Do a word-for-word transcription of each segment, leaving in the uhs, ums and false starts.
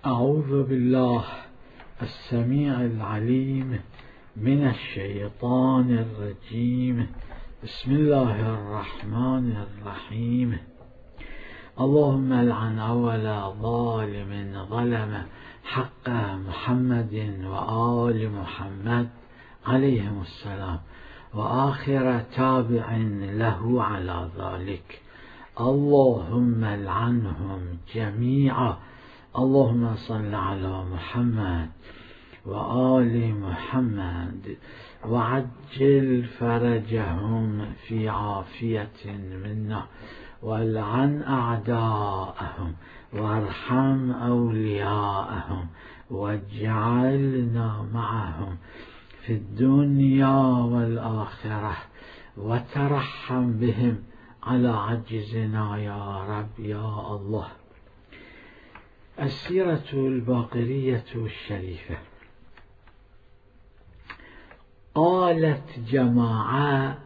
أعوذ بالله السميع العليم من الشيطان الرجيم. بسم الله الرحمن الرحيم. اللهم لعن أول ظالم ظلم حق محمد وآل محمد عليهم السلام، وآخر تابع له على ذلك. اللهم لعنهم جميعا. اللهم صل على محمد وآل محمد وعجل فرجهم في عافية منا، والعن أعداءهم وارحم أولياءهم، واجعلنا معهم في الدنيا والآخرة، وترحم بهم على عجزنا يا رب يا الله. السيرة الباقرية الشريفة. قالت جماعة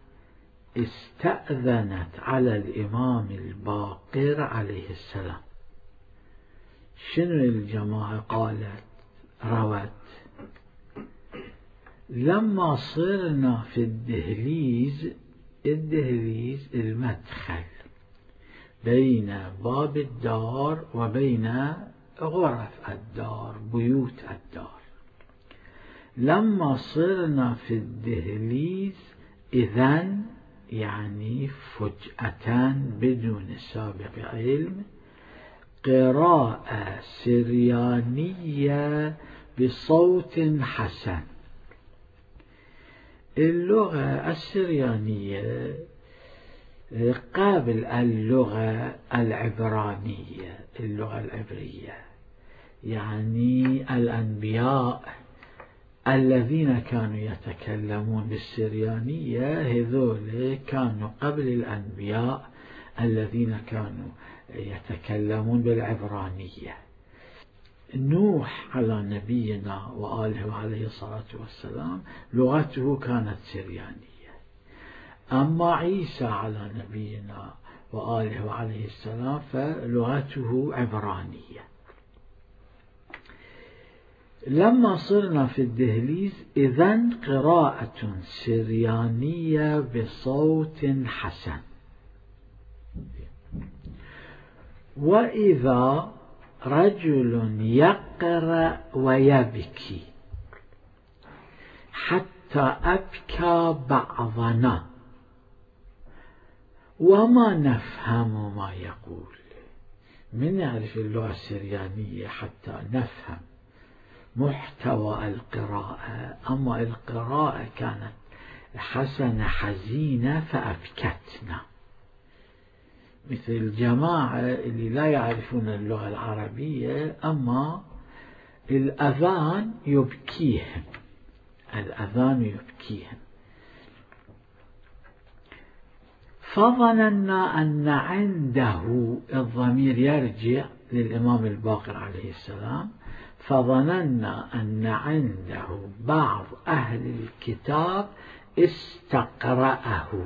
استأذنت على الإمام الباقر عليه السلام. شنو الجماعة قالت روت؟ لما صرنا في الدهليز، الدهليز المدخل بين باب الدار وبين غرف الدار، بيوت الدار. لما صرنا في الدهليز إذن يعني فجأة بدون سابق علم، قراءة سريانية بصوت حسن. اللغة السريانية قابل اللغة العبرانية، اللغة العبرية، يعني الأنبياء الذين كانوا يتكلمون بالسريانية هذول كانوا قبل الأنبياء الذين كانوا يتكلمون بالعبرانية. نوح على نبينا وآله وعليه الصلاة والسلام لغته كانت سريانية، أما عيسى على نبينا وآله وعليه السلام فلغته عبرانية. لما صرنا في الدهليز إذن قراءة سريانية بصوت حسن. وإذا رجل يقرأ ويبكي حتى أبكى بعضنا وما نفهم ما يقول. من يعرف اللغة السريانية حتى نفهم محتوى القراءة، أما القراءة كانت حسنة حزينة فأبكتنا، مثل الجماعة اللي لا يعرفون اللغة العربية أما الأذان يبكيهم، الأذان يبكيهم. فظننا أن عنده، الضمير يرجع للإمام الباقر عليه السلام، فظننا أن عنده بعض أهل الكتاب استقرأه،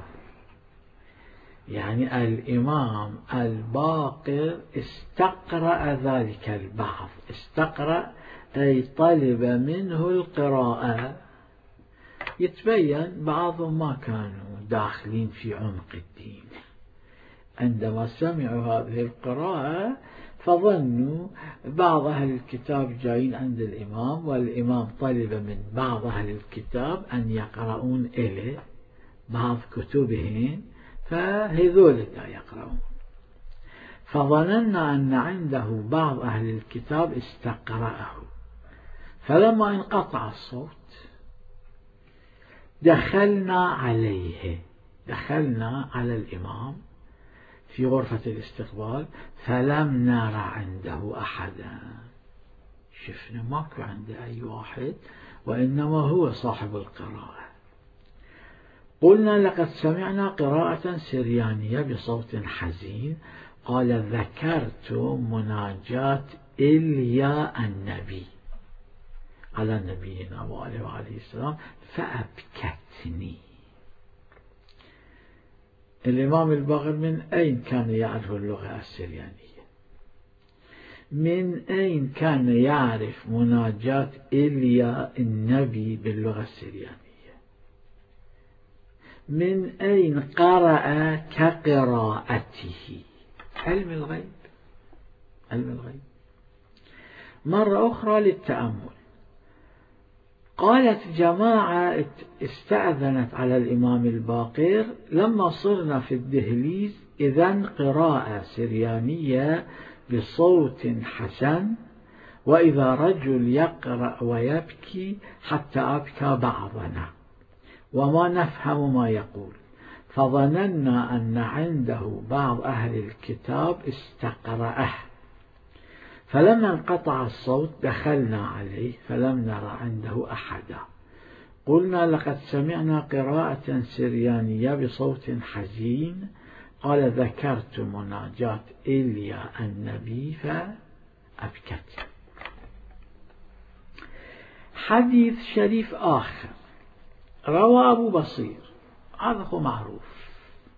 يعني الإمام الباقر استقرأ ذلك البعض. استقرأ أي طلب منه القراءة. يتبين بعضهم ما كانوا داخلين في عمق الدين، عندما سمعوا هذه القراءة فظنوا بعض أهل الكتاب جايين عند الإمام، والإمام طلب من بعض أهل الكتاب أن يقرؤون إليه بعض كتبهم، فهذول لا يقرؤون. فظننا أن عنده بعض أهل الكتاب استقرأه. فلما انقطع الصوت دخلنا عليه، دخلنا على الإمام في غرفة الاستقبال، فلم نرى عنده أحدا. شفنا ماكو عنده أي واحد، وإنما هو صاحب القراءة. قلنا لقد سمعنا قراءة سريانية بصوت حزين. قال ذكرت مناجاة إليا النبي على نبينا وآله وعليه السلام فأبكتني. الإمام الباقر من أين كان يعرف اللغة السريانية؟ من أين كان يعرف مناجاة إيليا النبي باللغة السريانية؟ من أين قرأ كقراءته؟ علم الغيب، علم الغيب. مرة أخرى للتأمل، قالت جماعة استأذنت على الإمام الباقر لما صرنا في الدهليز إذن قراءة سريانية بصوت حسن، وإذا رجل يقرأ ويبكي حتى أبكى بعضنا وما نفهم ما يقول، فظننا أن عنده بعض أهل الكتاب استقرأه، فلما انقطع الصوت دخلنا عليه فلم نرى عنده أحدا، قلنا لقد سمعنا قراءة سريانية بصوت حزين، قال ذكرت مناجاة إيليا النبي فأبكت. حديث شريف آخر روى أبو بصير، هذا هو معروف،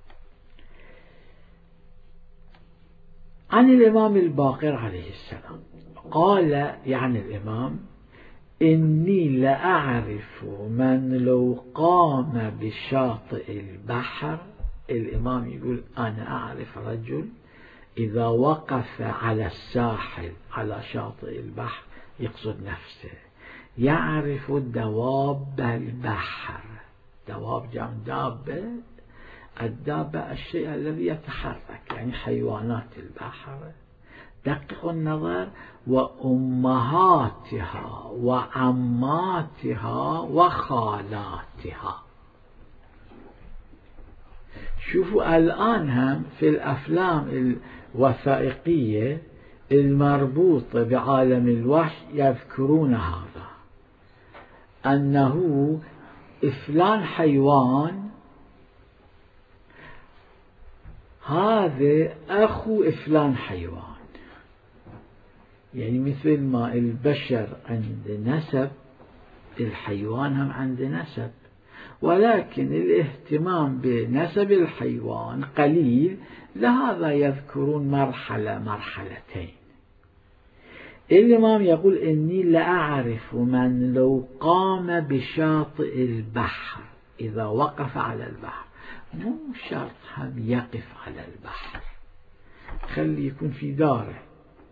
عن الإمام الباقر عليه السلام قال، يعني الإمام: إني لأعرف من لو قام بشاطئ البحر. الإمام يقول أنا أعرف رجل إذا وقف على الساحل على شاطئ البحر، يقصد نفسه، يعرف دواب البحر. دواب جمع دابة، الدابة الشيء الذي يتحرك، يعني حيوانات البحر، دقق النظر، وأمهاتها وعماتها وخالاتها. شوفوا الآن هم في الأفلام الوثائقية المربوطة بعالم الوحي يذكرون هذا، أنه فلان حيوان هذا أخو فلان حيوان، يعني مثل ما البشر عند نسب، الحيوان هم عند نسب، ولكن الاهتمام بنسب الحيوان قليل، لهذا يذكرون مرحلة مرحلتين. الإمام يقول إني لأعرف من لو قام بشاطئ البحر، إذا وقف على البحر، مو شرط هم يقف على البحر، خلي يكون في داره،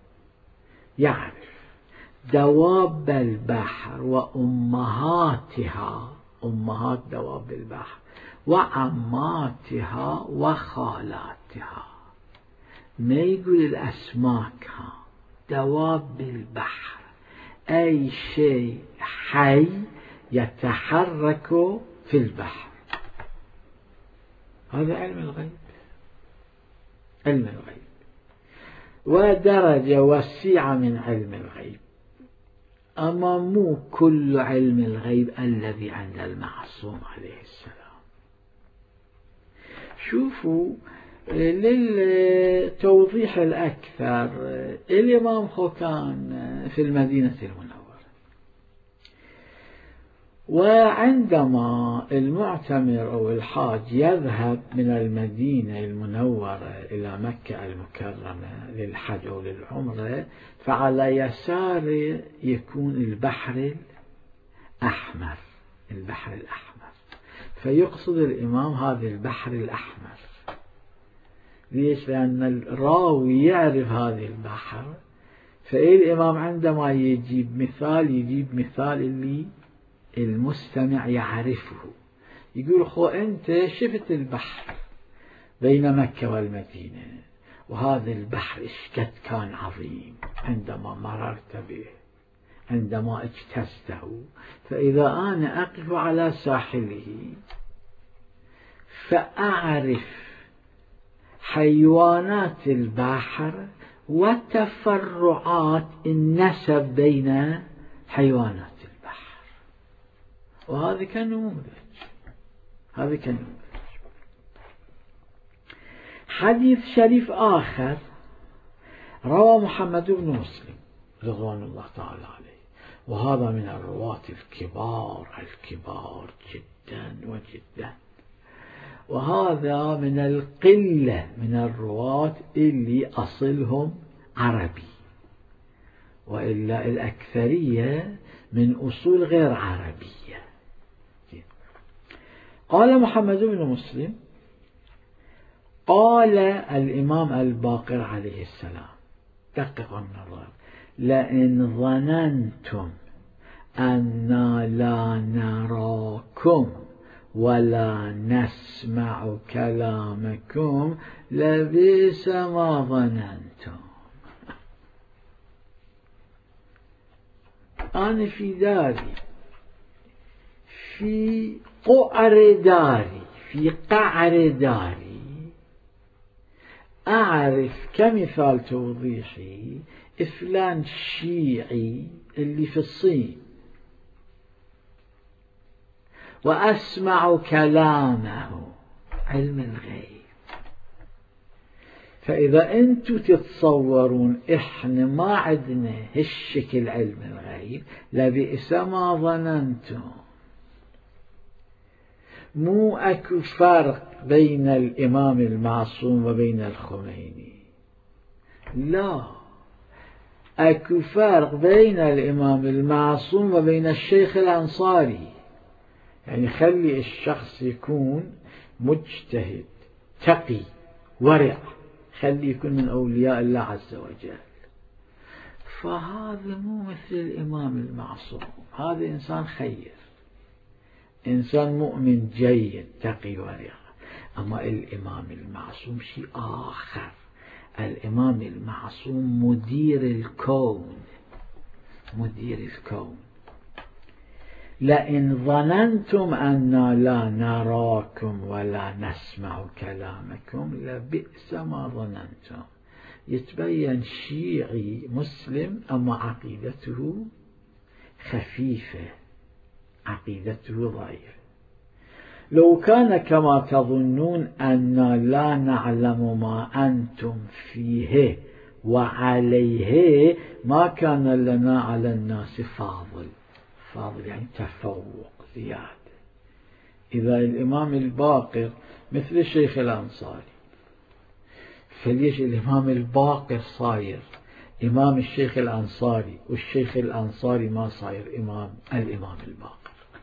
يعرف دواب البحر وأمهاتها، أمهات دواب البحر، وعماتها وخالاتها، ما يقول الأسماك، ها دواب البحر أي شيء حي يتحرك في البحر. هذا علم الغيب، علم الغيب، ودرجة وسيعة من علم الغيب، أما مو كل علم الغيب الذي عند المعصوم عليه السلام. شوفوا للتوضيح الأكثر، الإمام كان في المدينة المنورة، وعندما المعتمر أو الحاج يذهب من المدينة المنورة إلى مكة المكرمة للحج أو للعمرة، فعلى يساره يكون البحر الأحمر، البحر الأحمر، فيقصد الإمام هذا البحر الأحمر. ليش؟ لأن الراوي يعرف هذا البحر، فالإمام عندما يجيب مثال يجيب مثال اللي المستمع يعرفه، يقول خو أنت شفت البحر بين مكة والمدينة، وهذا البحر اشكت كان عظيم عندما مررت به، عندما اجتزته، فإذا أنا أقف على ساحله فأعرف حيوانات البحر وتفرعات النسب بين حيوانات البحر، وهذا كنموذج، هذا كنموذج. حديث شريف آخر روى محمد بن مسلم رضوان الله تعالى عليه، وهذا من الرواة الكبار الكبار جدا وجدا، وهذا من القلة من الرواة اللي أصلهم عربي، وإلا الأكثرية من أصول غير عربية. قال محمد بن مسلم: قال الإمام الباقر عليه السلام، دققوا النظر: لئن ظننتم أنا لا نراكم ولا نسمع كلامكم لبئس ما ظننتم. أنا في داري، في قعر داري، في قعر داري، أعرف كمثال توضيحي فلان شيعي اللي في الصين، وأسمع كلامه، علم الغيب. فإذا أنتم تتصورون إحنا ما عندنا هالشكل علم الغيب لبئس ما ظننتم. مو أكو فرق بين الإمام المعصوم وبين الخميني، لا، أكو فرق بين الإمام المعصوم وبين الشيخ الأنصاري. يعني خلي الشخص يكون مجتهد تقي ورع، خلي يكون من أولياء الله عز وجل، فهذا مو مثل الإمام المعصوم. هذا إنسان خير، إنسان مؤمن جيد تقي ورع. أما الإمام المعصوم شيء آخر. الإمام المعصوم مدير الكون، مدير الكون. لئن ظننتم أنا لا نراكم ولا نسمع كلامكم لبئس ما ظننتم. يتبين شيعي مسلم أما عقيدته خفيفة، عقيدته ضعيفة. لو كان كما تظنون أنا لا نعلم ما أنتم فيه وعليه ما كان لنا على الناس فاضل. فاضل يعني تفوق زيادة. إذا الإمام الباقر مثل الشيخ الأنصاري، فليش الإمام الباقر صاير إمام الشيخ الأنصاري والشيخ الأنصاري ما صاير إمام الإمام الباقر؟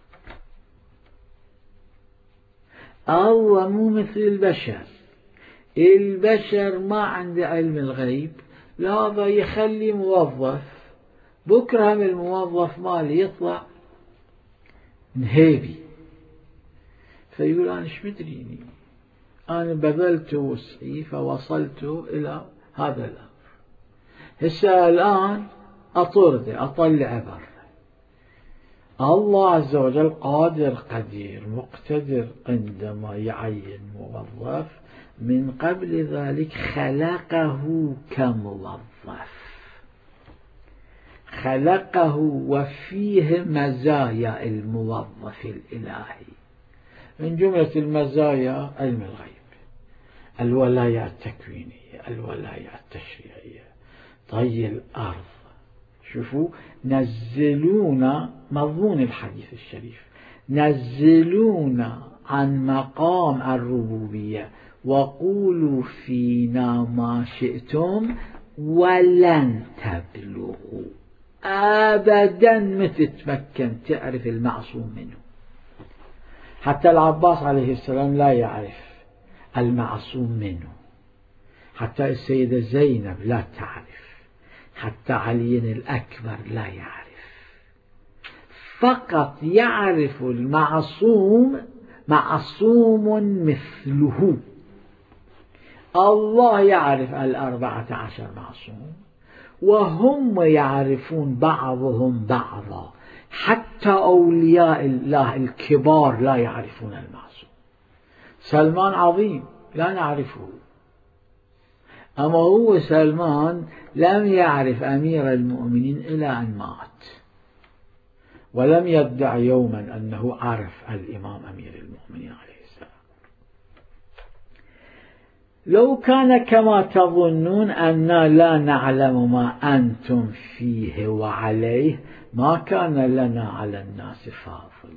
أو مو مثل البشر. البشر ما عنده علم الغيب، لا يخلي موظف بكرة هم الموظف مالي يطلع نهيبي، فيقول أنا ايش مدريني، أنا بذلت وسعي فوصلت إلى هذا الأمر، هسه الآن أطرده أطلع بره. الله عز وجل قادر قدير مقتدر عندما يعين موظف من قبل ذلك خلقه كموظف، خلقه وفيه مزايا الموظف الإلهي. من جملة المزايا علم الغيب، الولاية التكوينية، الولاية التشريعية، طي الأرض. شوفوا نزلونا مضمون الحديث الشريف، نزلونا عن مقام الربوبية وقولوا فينا ما شئتم ولن تبلغوا. أبدا ما تتمكن تعرف المعصوم منه. حتى العباس عليه السلام لا يعرف المعصوم منه، حتى السيدة زينب لا تعرف، حتى علي الأكبر لا يعرف. فقط يعرف المعصوم معصوم مثله. الله يعرف الأربعة عشر معصوم، وهم يعرفون بعضهم بعضا، حتى أولياء الله الكبار لا يعرفون المعصوم. سلمان عظيم لا نعرفه، أما هو سلمان لم يعرف أمير المؤمنين إلى أن مات، ولم يدع يوما أنه عرف الإمام أمير المؤمنين عليه السلام. لو كان كما تظنون أننا لا نعلم ما أنتم فيه وعليه ما كان لنا على الناس فاضل.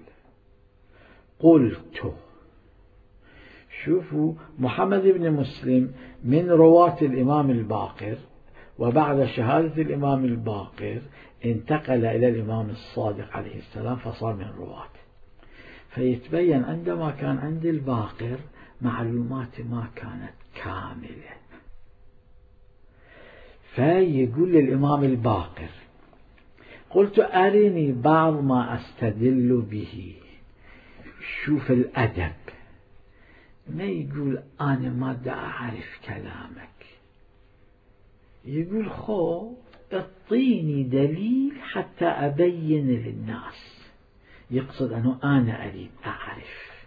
قلت، شوفوا محمد بن مسلم من رواة الإمام الباقر، وبعد شهادة الإمام الباقر انتقل إلى الإمام الصادق عليه السلام فصار من رواته. فيتبين عندما كان عند الباقر معلومات ما كانت كاملة، فيقول للإمام الباقر: قلت أرني بعض ما أستدل به. شوف الأدب، ما يقول أنا ما دا أعرف كلامك، يقول خو اعطيني دليل حتى أبين للناس، يقصد أنه أنا أريد أعرف.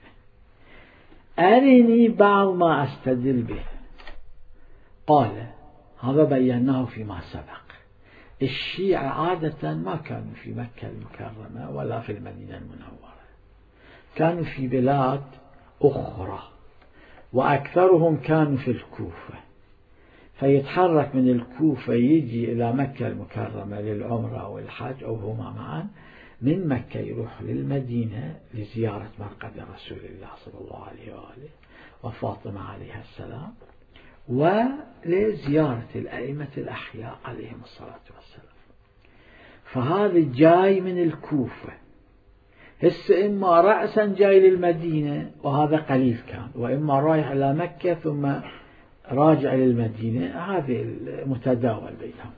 أرني بعض ما أستدل به. قال: هذا بيناه فيما سبق. الشيعة عادة ما كانوا في مكة المكرمة ولا في المدينة المنورة، كانوا في بلاد أخرى، وأكثرهم كانوا في الكوفة، فيتحرك من الكوفة يجي إلى مكة المكرمة للعمرة أو الحج أو هما معا، من مكة يروح للمدينة لزيارة مرقد رسول الله صلى الله عليه وآله وفاطمة عليها السلام، ولزيارة الأئمة الأحياء عليهم الصلاة والسلام. فهذا جاي من الكوفة، هسه إما رأسا جاي للمدينة وهذا قليل كان، وإما رايح إلى مكة ثم راجع للمدينة، هذه المتداول بينهم.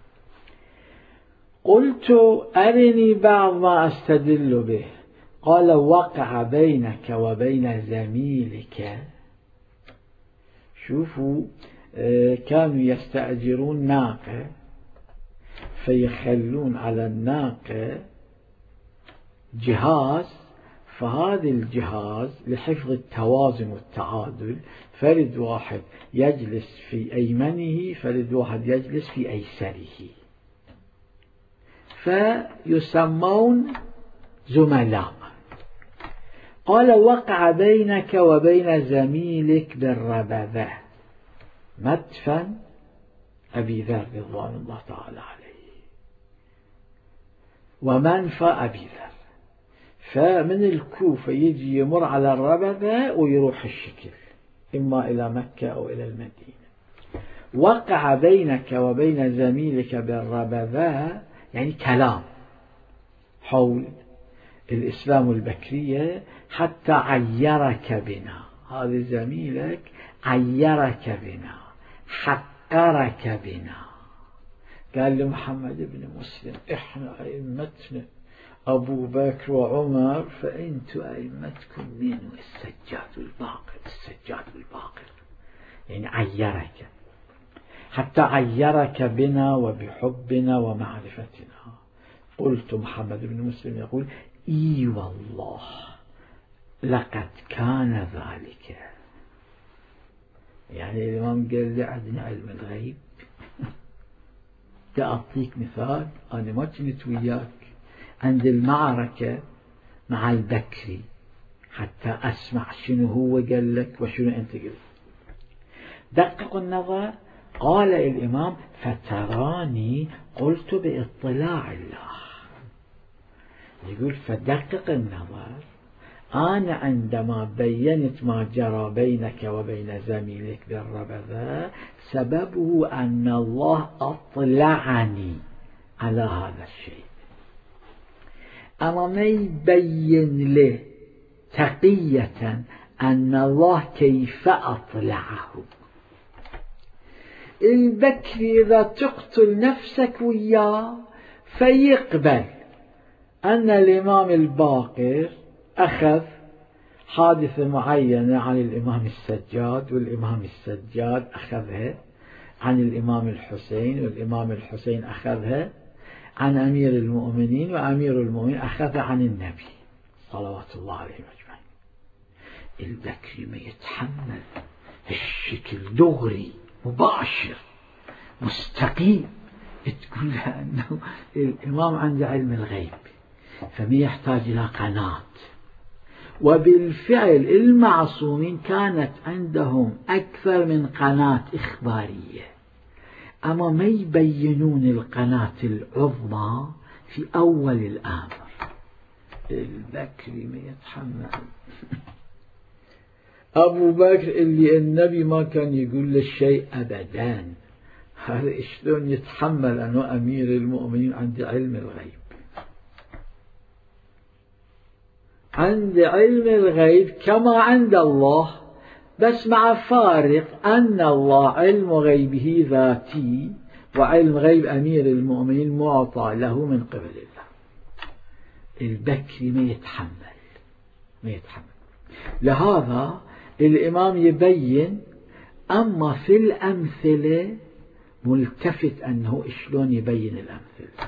قلت أرني بعض ما أستدل به. قال: وقع بينك وبين زميلك. شوفوا، كانوا يستأجرون ناقة فيخلون على الناقة جهاز، فهذا الجهاز لحفظ التوازن والتعادل فرد واحد يجلس في أيمنه، فرد واحد يجلس في أيسره، فيسمون زملاء. قال: وقع بينك وبين زميلك بالربذة، مدفن أبي ذر رضوان الله تعالى عليه ومنفى أبي ذر، فمن الكوفة يجي يمر على الربذة ويروح الشكل إما إلى مكة أو إلى المدينة. وقع بينك وبين زميلك بالربذة يعني كلام حول الإسلام البكرية، حتى عيرك بنا. هذا زميلك عيرك بنا، حقرك بنا. قال لمحمد بن مسلم: إحنا أئمتنا أبو بكر وعمر، فأنتم أئمتكم من السجاد الباقر. السجاد الباقر يعني عيرك، حتى عيرك بنا وبحبنا ومعرفتنا. قلت: محمد بن مسلم يقول: إي والله لقد كان ذلك. يعني الإمام قال لي عندنا علم الغيب. أعطيك مثال، أنا ما كنت وياك عند المعركة مع البكري حتى أسمع شنو هو قال لك وشنو أنت قلت. دققوا النظر. قال الإمام: فتراني قلت باطلاع الله. يقول فدقق النظر، أنا عندما بينت ما جرى بينك وبين زميلك بالربذة سببه أن الله أطلعني على هذا الشيء، أما ما يبين له تقية أن الله كيف أطلعه. البكري إذا تقتل نفسك وياه فيقبل أن الإمام الباقر أخذ حادثة معينة عن الإمام السجاد، والإمام السجاد أخذها عن الإمام الحسين، والإمام الحسين أخذها عن أمير المؤمنين، وأمير المؤمنين أخذها عن النبي صلوات الله عليه أجمعين. البكري ما يتحمل الشكل دغري مباشر مستقيم تقول له أنه الإمام عنده علم الغيب، فما يحتاج إلى قناة. وبالفعل المعصومين كانت عندهم أكثر من قناة إخبارية، أما ما يبينون القناة العظمى في أول الأمر. البكري ما يتحمل. أبو بكر اللي النبي ما كان يقول له شيء أبدا، هذا شلون يتحمل أنه أمير المؤمنين عند علم الغيب؟ عند علم الغيب كما عند الله، بس مع فارق أن الله علم غيبه ذاتي، وعلم غيب أمير المؤمنين معطى له من قبل الله. البكري ما يتحمل ما يتحمل لهذا الإمام يبين. أما في الأمثلة ملتفت أنه شلون يبين الأمثلة.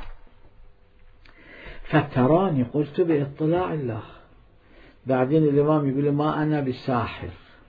فتراني قلت باطلاع الله. بعدين الإمام يقول ما أنا بساحر،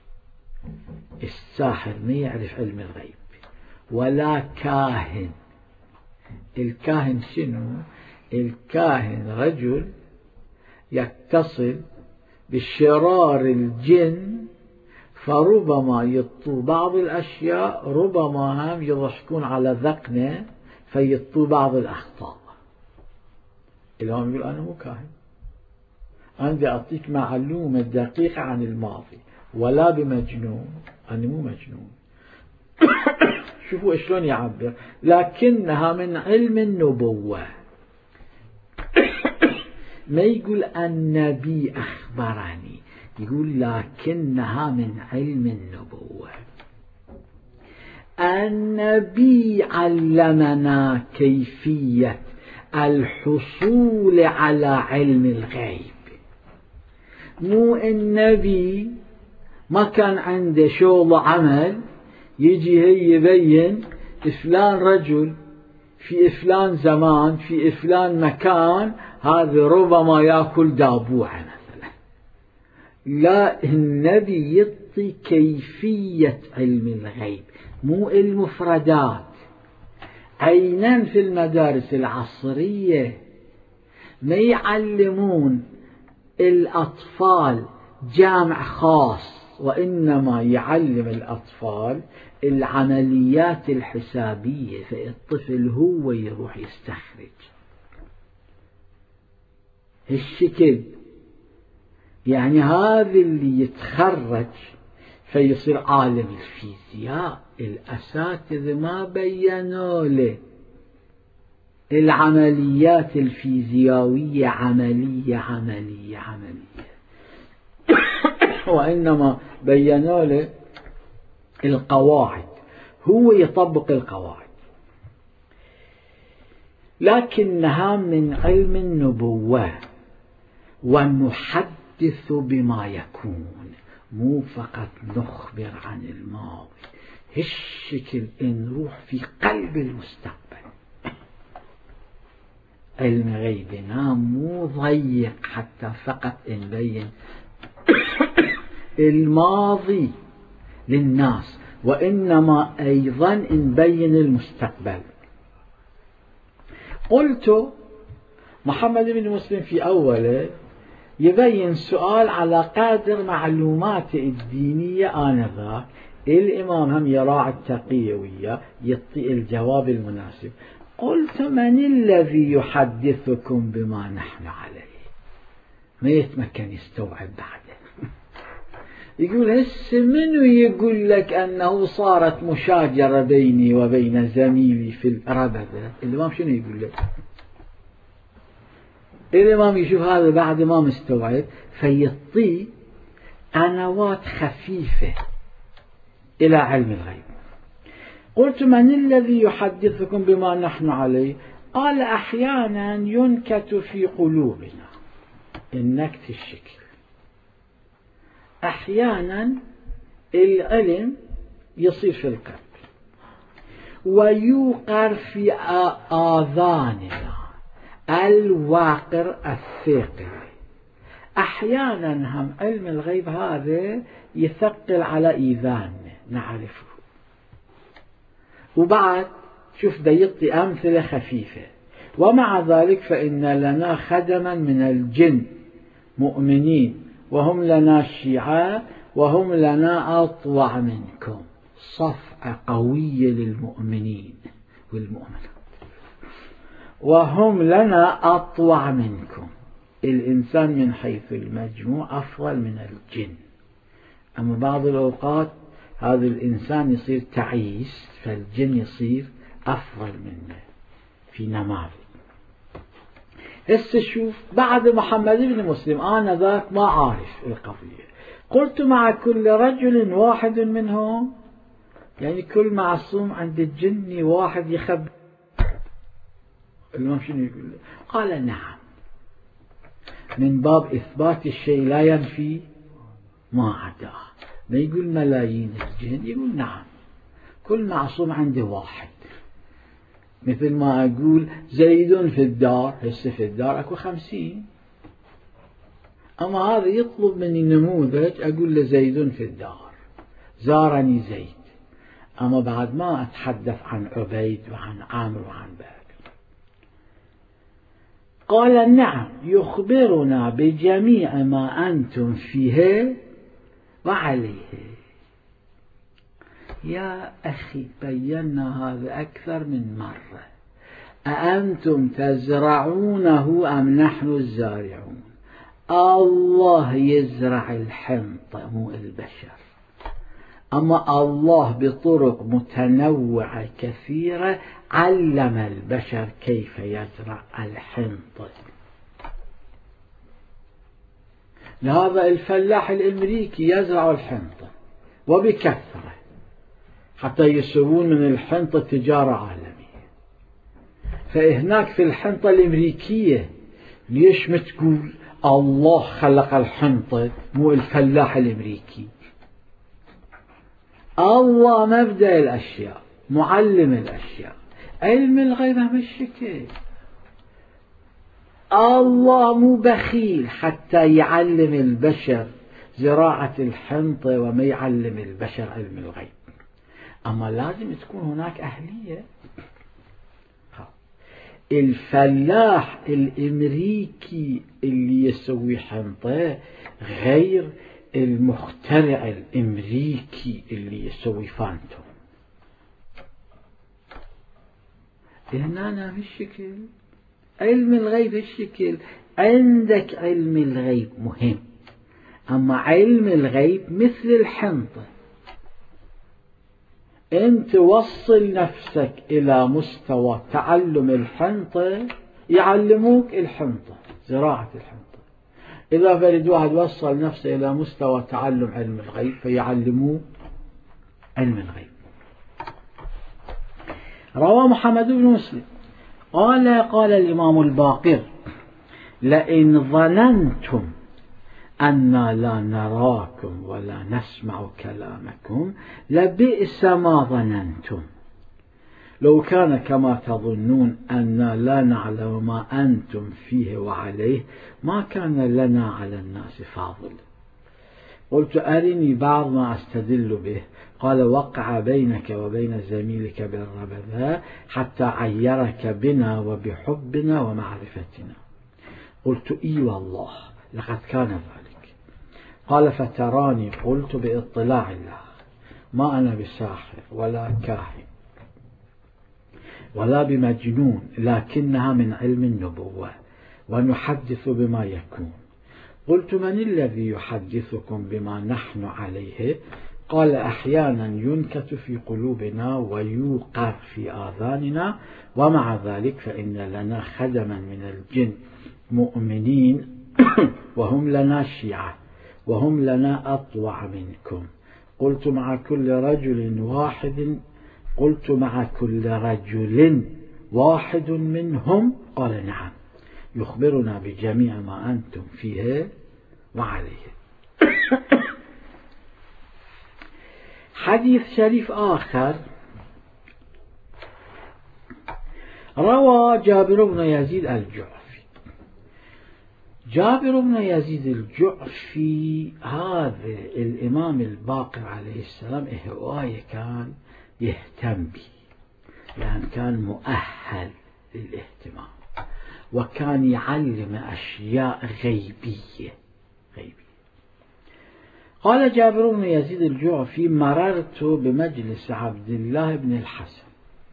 الساحر ما يعرف علم الغيب، ولا كاهن. الكاهن شنو؟ الكاهن رجل يتصل بشرار الجن، فربما يطوا بعض الأشياء، ربما هم يضحكون على ذقنه فيطوا بعض الأخطاء. الإمام يقول أنا مو كاهن، عندي أعطيك معلومة دقيقة عن الماضي، ولا بمجنون، أنا مو مجنون. شوفوا شلون يعبر، لكنها من علم النبوة. ما يقول النبي أخبرني، يقول لكنها من علم النبوة. النبي علمنا كيفية الحصول على علم الغيب، مو النبي ما كان عنده شغل عمل يجي هي يبين فلان رجل في فلان زمان في فلان مكان هذا ربما يأكل دابوعة مثلا. لا، النبي يعطي كيفية علم الغيب مو المفردات. عينا في المدارس العصرية ما يعلمون الأطفال جامع خاص، وإنما يعلم الأطفال العمليات الحسابية، فالطفل هو يروح يستخرج الشكل. يعني هذا اللي يتخرج فيصير عالم الفيزياء، الأساتذة ما بينوا له العمليات الفيزيائية عملية عملية عملية وإنما بينوا له القواعد، هو يطبق القواعد. لكنها من علم النبوة، ونحدث بما يكون، مو فقط نخبر عن الماضي. هالشكل نروح في قلب المستقبل. علم غيبنا مو ضيق حتى فقط نبين الماضي للناس، وإنما أيضا نبين المستقبل. قلت محمد بن مسلم في أوله يبين سؤال على قدر معلوماته الدينية آنذاك، الإمام هم يراعي التقية وياه يعطي الجواب المناسب. قلت من الذي يحدثكم بما نحن عليه؟ ما يتمكن يستوعب بعده. يقول هسه منو يقول لك أنه صارت مشاجرة بيني وبين زميلي في الربذة؟ الإمام شنو يقول لك؟ الإمام يشوف هذا بعد ما مستوعب فيعطي قنوات خفيفة إلى علم الغيب. قلت من الذي يحدثكم بما نحن عليه؟ قال أحيانا ينكت في قلوبنا، النكت الشكل. أحيانا العلم يصير في القلب ويوقر في آذاننا، الواقر الثقل. أحيانا هم علم الغيب هذا يثقل على إيذاننا نعرفه. وبعد شوف ده يعطي أمثلة خفيفة. ومع ذلك فإن لنا خدما من الجن مؤمنين، وهم لنا شيعة، وهم لنا أطوع منكم. صفعة قوية للمؤمنين والمؤمنات. وهم لنا أطوع منكم. الإنسان من حيث المجموع أفضل من الجن. أما بعض الأوقات هذا الإنسان يصير تعيس، فالجن يصير أفضل منه في نماذج. هسه شوف بعد محمد بن مسلم أنا ذاك ما عارف القضية، قلت مع كل رجل واحد منهم، يعني كل معصوم عند الجن واحد يخبر. الإمام شنو يقول؟ قال نعم، من باب إثبات الشيء لا ينفي ما عداه. ما يقول ملايين الجن، يقول نعم كل معصوم عنده واحد. مثل ما أقول زيد في الدار، هسه في الدار أكو خمسين، أما هذا يطلب مني نموذج أقول له زيد في الدار، زارني زيد، أما بعد ما أتحدث عن عبيد وعن عامر وعن باقي. قال نعم يخبرنا بجميع ما أنتم فيه وعليه. يا أخي بينا هذا أكثر من مرة، أأنتم تزرعونه أم نحن الزارعون؟ الله يزرع الحنطة مو البشر، أما الله بطرق متنوعة كثيرة علم البشر كيف يزرع الحنطة. لهذا الفلاح الأمريكي يزرع الحنطة وبكثرة حتى يسوون من الحنطة تجارة عالمية. فهناك في الحنطة الأمريكية ليش ما تقول الله خلق الحنطة مو الفلاح الأمريكي؟ الله مبدأ الأشياء، معلم الأشياء، علم الغيب بالشكل. الله مو بخيل حتى يعلم البشر زراعة الحنطة وما يعلم البشر علم الغيب، أما لازم تكون هناك أهلية. الفلاح الأمريكي اللي يسوي حنطة غير المخترع الأمريكي اللي يسوي فانتوم. هنا أنا بالشكل علم الغيب الشكل، عندك علم الغيب مهم، أما علم الغيب مثل الحنطة، أنت وصل نفسك إلى مستوى تعلم الحنطة يعلموك الحنطة، زراعة الحنطة. إذا فرد واحد وصل نفسه إلى مستوى تعلم علم الغيب فيعلموه علم الغيب. روى محمد بن مسلم قال قال الإمام الباقر لئن ظننتم أنا لا نراكم ولا نسمع كلامكم لبئس ما ظننتم، لو كان كما تظنون أنا لا نعلم ما أنتم فيه وعليه ما كان لنا على الناس فاضل. قلت أرني بعض ما أستدل به. قال وقع بينك وبين زميلك بالربذاء حتى عيرك بنا وبحبنا ومعرفتنا. قلت إي والله لقد كان ذلك. قال فتراني؟ قلت باطلاع الله، ما أنا بساحر ولا كاهن ولا بمجنون، لكنها من علم النبوة ونحدث بما يكون. قلت من الذي يحدثكم بما نحن عليه؟ قال أحيانا ينكت في قلوبنا ويوقع في آذاننا، ومع ذلك فإن لنا خدما من الجن مؤمنين وهم لنا شيعة وهم لنا أطوع منكم. قلت مع كل رجل واحد قلت مع كل رجل واحد منهم؟ قال نعم يخبرنا بجميع ما أنتم فيه وعليه. حديث شريف آخر روى جابر بن يزيد الجعفي. جابر بن يزيد الجعفي هذا الإمام الباقر عليه السلام هواية كان يهتم به، لأن كان مؤهل للاهتمام وكان يعلم أشياء غيبية غيبية. قال جابر بن يزيد الجعفي مررت بمجلس عبد الله بن الحسن.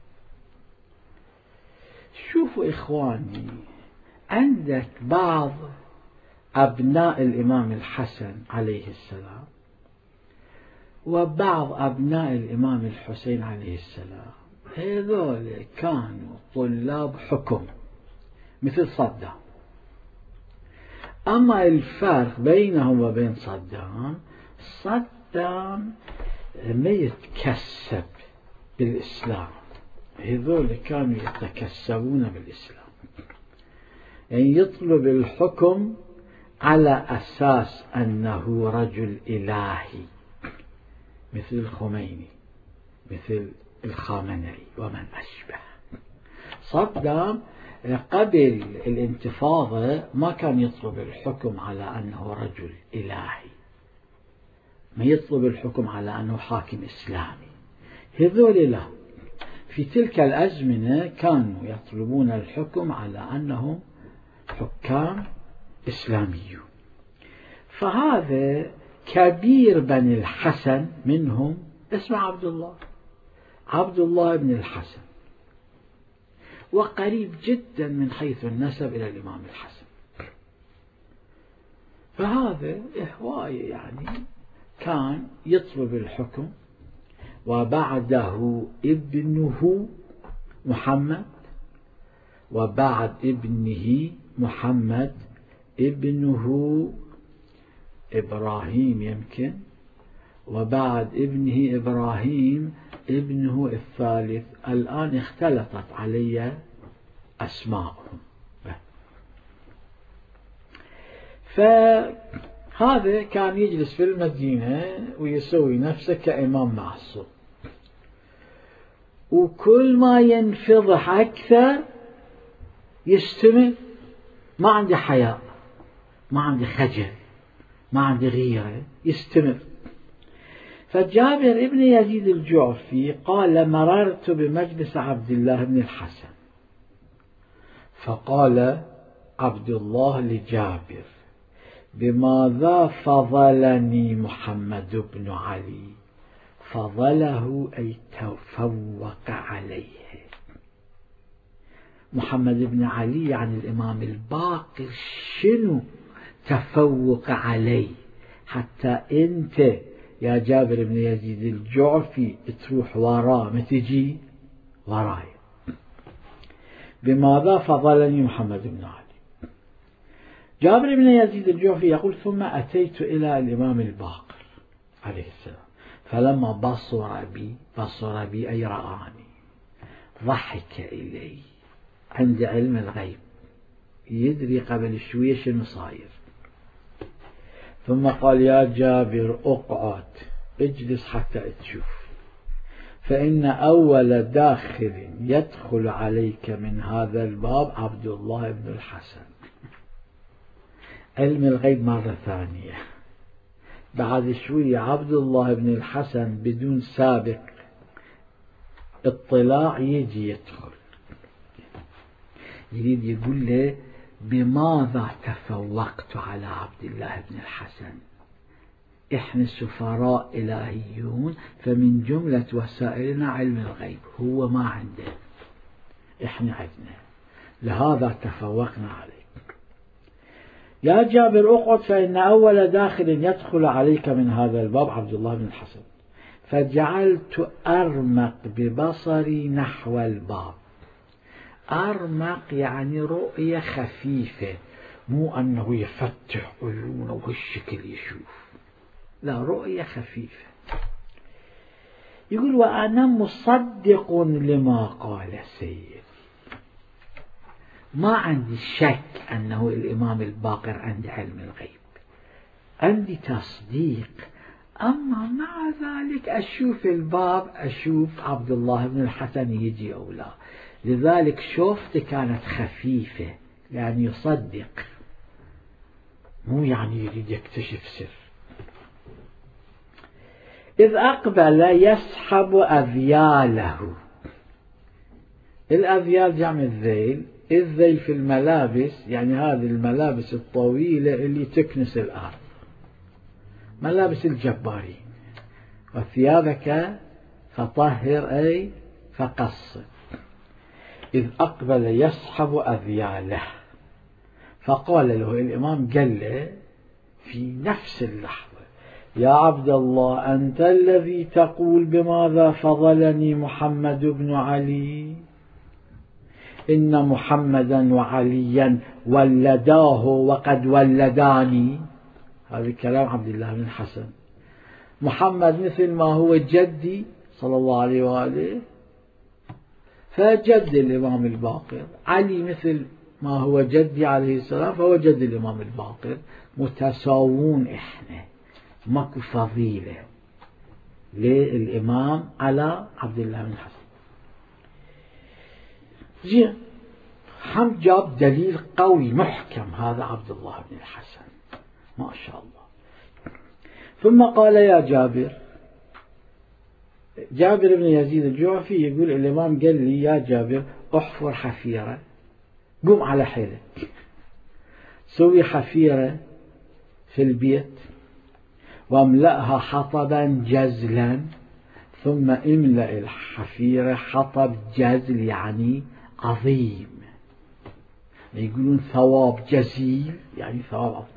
شوفوا إخواني، عندك بعض أبناء الإمام الحسن عليه السلام وبعض أبناء الإمام الحسين عليه السلام هذول كانوا طلاب حكم مثل صدام. أما الفرق بينهم وبين صدام، صدام ما يتكسب بالإسلام، هذول كانوا يتكسبون بالإسلام، يعني يطلب الحكم على أساس أنه رجل إلهي مثل الخميني مثل الخامنئي ومن أشبه. صدام قبل الانتفاضة ما كان يطلب الحكم على أنه رجل إلهي، ما يطلب الحكم على أنه حاكم إسلامي. هذول لا، في تلك الأزمنة كانوا يطلبون الحكم على أنهم حكام إسلاميون. فهذا كبير بني الحسن منهم اسمه عبد الله، عبد الله بن الحسن، وقريب جدا من حيث النسب إلى الإمام الحسن. فهذا هواية يعني كان يطلب الحكم، وبعده ابنه محمد، وبعد ابنه محمد ابنه إبراهيم يمكن، وبعد ابنه إبراهيم ابنه الثالث. الآن اختلطت علي أسماءهم. فهذا كان يجلس في المدينة ويسوي نفسه كإمام معصوم، وكل ما ينفضح أكثر يستمر، ما عنده حياء، ما عنده خجل، ما عنده غيرة، يستمر. فجابر ابن يزيد الجعفي قال: مررت بمجلس عبد الله بن الحسن، فقال عبد الله لجابر: بماذا فضلني محمد بن علي؟ فضله أي تفوق عليه. محمد بن علي عن الإمام الباقر شنو تفوق عليه حتى أنت يا جابر بن يزيد الجعفي تروح وراه ما تجي وراي؟ بماذا فضلني محمد بن علي؟ جابر بن يزيد الجعفي يقول: ثم أتيت إلى الإمام الباقر عليه السلام، فلما بصر بي، بصر بي أي رآني، ضحك إلي، عند علم الغيب، يدري قبل شوية شنو صاير. ثم قال: يا جابر اقعد، اجلس حتى تشوف، فإن أول داخل يدخل عليك من هذا الباب عبد الله بن الحسن. علم الغيب مرة ثانية، بعد شوية عبد الله بن الحسن بدون سابق اطلاع يجي يدخل، يريد يقول له: بماذا تفوقت على عبد الله بن الحسن؟ إحنا سفراء إلهيون، فمن جملة وسائلنا علم الغيب، هو ما عنده، إحنا عندنا، لهذا تفوقنا عليك. يا جابر اقعد، فإن أول داخل يدخل عليك من هذا الباب عبد الله بن الحسن. فجعلت أرمق ببصري نحو الباب. أرمق يعني رؤية خفيفة، مو أنه يفتح عيونه وهالشكل يشوف، لا، رؤية خفيفة. يقول: وأنا مصدق لما قال سيدي، ما عندي شك أنه الإمام الباقر عنده علم الغيب، عندي تصديق، أما مع ذلك أشوف الباب، أشوف عبد الله بن الحسن يجي أو لا، لذلك شوفته كانت خفيفة، يعني يصدق، مو يعني يريد يكتشف سر. إذ أقبل يسحب أذياله. الأذيال جمع الذيل، الذيل في الملابس، يعني هذه الملابس الطويلة اللي تكنس الأرض، ملابس الجبارين. وثيابك فطهر أي فقص. إذ أقبل يسحب أذياله، فقال له الإمام، قال له في نفس اللحظة، يا عبد الله أنت الذي تقول بماذا فضلني محمد بن علي؟ إن محمدا وعليا ولداه وقد ولداني. هذا كلام عبد الله بن الحسن. محمد مثل ما هو جدي صلى الله عليه وآله فجد الإمام الباقر، علي مثل ما هو جدي عليه السلام فهو جد الإمام الباقر، متساوون إحنا، ماكو فضيلة للإمام على عبد الله بن الحسن. زين، هم جاب دليل قوي محكم هذا عبد الله بن الحسن ما شاء الله. ثم قال يا جابر، جابر بن يزيد الجعفي يقول الإمام قال لي يا جابر احفر حفيرة، قم على حيلك سوي حفيرة في البيت واملأها حطبا جزلا، ثم املأ الحفيرة حطب جزل يعني عظيم، يقولون ثواب جزيل يعني ثواب عظيم،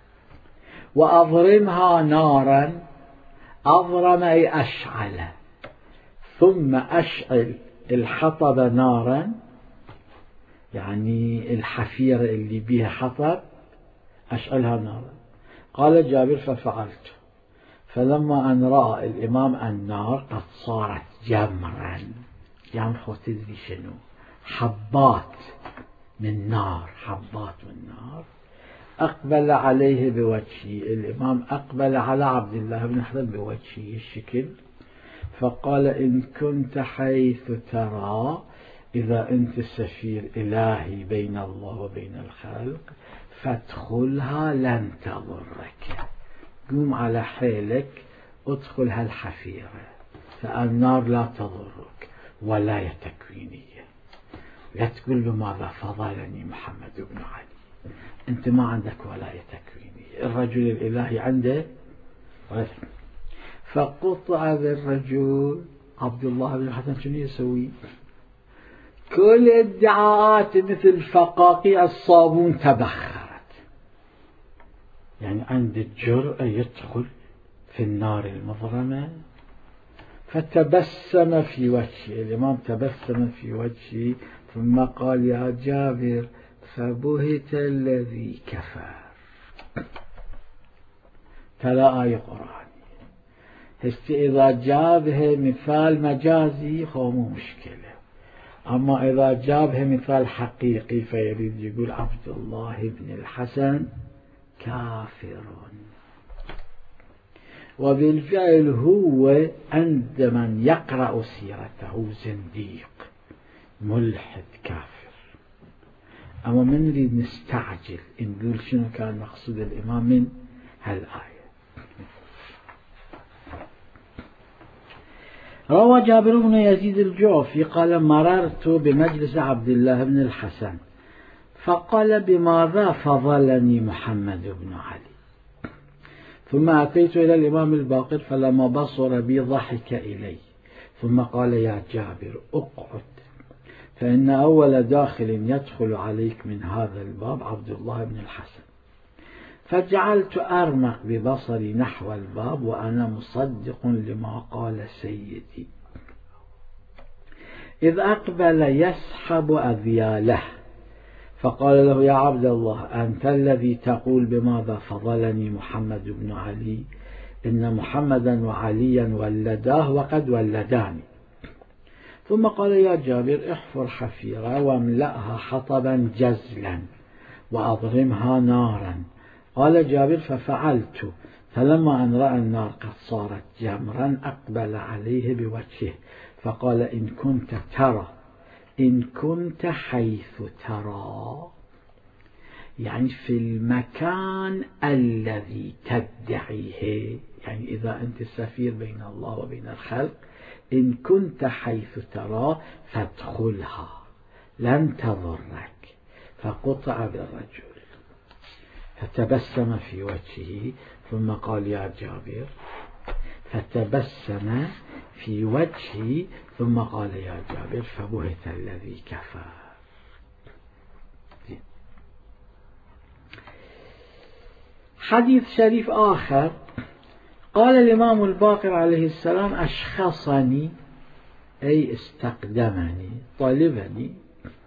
وأضرمها نارا، أضرم أي أشعل، ثم أشعل الحطب نارا يعني الحفيرة اللي بها حطب أشعلها نارا. قال جابر ففعلت، فلما أن رأى الإمام النار قد صارت جمرا، يعني خو تدري شنو، حبات من نار، حبات من نار، أقبل عليه بوجهه، الإمام أقبل على عبد الله بن حسن بوجهه الشكل، فقال إن كنت حيث ترى، إذا أنت سفير إلهي بين الله وبين الخلق فادخلها لن تضرك، قوم على حيلك ادخل هالحفيرة فالنار لا تضرك. ولاية تكوينية، لا تقول بماذا فضلني محمد بن علي، أنت ما عندك ولاية تكوينية، الرجل الإلهي عنده. فقطع بالرجل عبد الله بن الحسن شنو يسوي؟ كل ادعاءات مثل فقاقيع الصابون تبخرت، يعني عند الجرأة يدخل في النار المضرمة. فتبسم في وجهه، الإمام تبسم في وجهه ثم قال يا جابر فبهت الذي كفر. تلا آية قرآنية، هسه إذا جابها مثال مجازي هو مو مشكلة، أما إذا جابها مثال حقيقي فيريد يقول عبد الله بن الحسن كافر. وبالفعل هو عند من يقرأ سيرته زنديق ملحد كافر. أما من نريد نستعجل نقول شنو كان مقصود الإمام من هالآية. روى جابر بن يزيد الجعفي قال مررت بمجلس عبد الله بن الحسن فقال بماذا فضلني محمد بن علي؟ ثم أتيت إلى الإمام الباقر فلما بصر بي ضحك إلي ثم قال يا جابر اقعد، فإن أول داخل يدخل عليك من هذا الباب عبد الله بن الحسن. فجعلت أرمق ببصري نحو الباب وأنا مصدق لما قال سيدي، إذ أقبل يسحب أذياله فقال له يا عبد الله أنت الذي تقول بماذا فضلني محمد بن علي؟ إن محمدا وعليا ولداه وقد ولداني. ثم قال يا جابر احفر حفيرة واملأها حطبا جزلا وأضرمها نارا. قال جابر ففعلت، فلما أن رأى النار قد صارت جمرا أقبل عليه بوجهه فقال إن كنت ترى، إن كنت حيث ترى يعني في المكان الذي تدعيه، يعني إذا أنت السفير بين الله وبين الخلق، إن كنت حيث ترى فادخلها لن تضرك. فقطع بالرجل فتبسم في وجهه ثم قال يا جابر، فتبسم في وجهه ثم قال يا جابر فبهت الذي كفر. حديث شريف آخر قال الإمام الباقر عليه السلام أشخصني أي استقدمني طلبني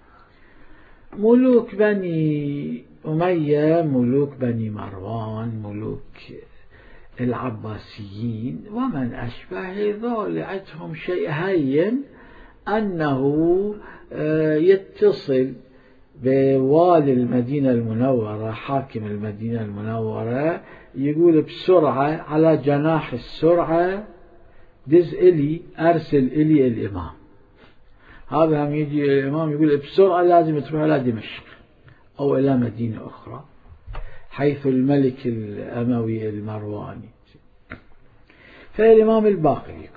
ملوك بني أمية، ملوك بني مروان، ملوك العباسيين ومن أشبه ذول، عندهم شيء هين أنه يتصل بوالي المدينة المنورة حاكم المدينة المنورة يقول بسرعة على جناح السرعة دز إلي أرسل إلي الإمام. هذا هم يجي الإمام يقول بسرعة لازم تروح إلى دمشق أو إلى مدينة أخرى حيث الملك الأموي المرواني. فالإمام الباقر يقول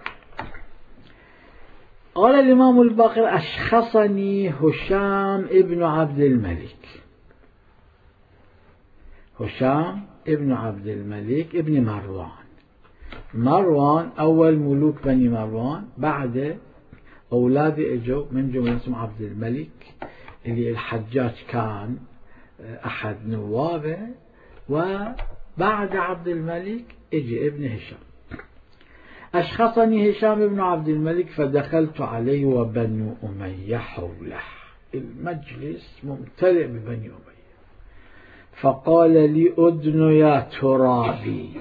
قال الإمام الباقر أشخصني هشام ابن عبد الملك. هشام ابن عبد الملك ابن مروان. مروان أول ملوك بني مروان، بعد أولاده اجوا من جملتهم عبد الملك اللي الحجاج كان أحد نوابه، وبعد عبد الملك اجى ابن هشام. أشخصني هشام ابن عبد الملك فدخلت عليه وبنو أمية حوله، المجلس ممتلئ ببني أمية، فقال لي أدن يا ترابي.